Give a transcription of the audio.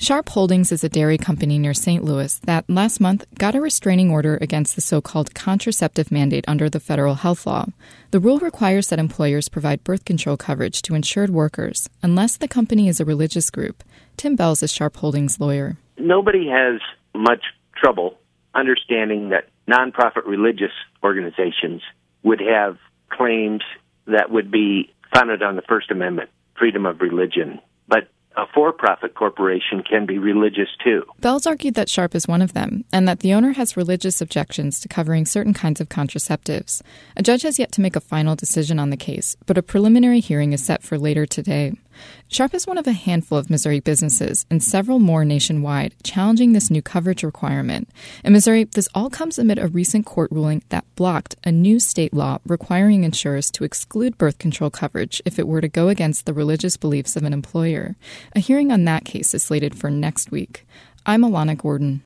Sharp Holdings is a dairy company near St. Louis that last month got a restraining order against the so-called contraceptive mandate under the federal health law. The rule requires that employers provide birth control coverage to insured workers unless the company is a religious group. Tim Bells is Sharp Holdings' lawyer. Nobody has much trouble understanding that nonprofit religious organizations would have claims that would be founded on the First Amendment, freedom of religion. But a for-profit corporation can be religious, too. Bells argued that Sharp is one of them, and that the owner has religious objections to covering certain kinds of contraceptives. A judge has yet to make a final decision on the case, but a preliminary hearing is set for later today. Sharp is one of a handful of Missouri businesses, and several more nationwide, challenging this new coverage requirement. In Missouri, this all comes amid a recent court ruling that blocked a new state law requiring insurers to exclude birth control coverage if it were to go against the religious beliefs of an employer. A hearing on that case is slated for next week. I'm Alana Gordon.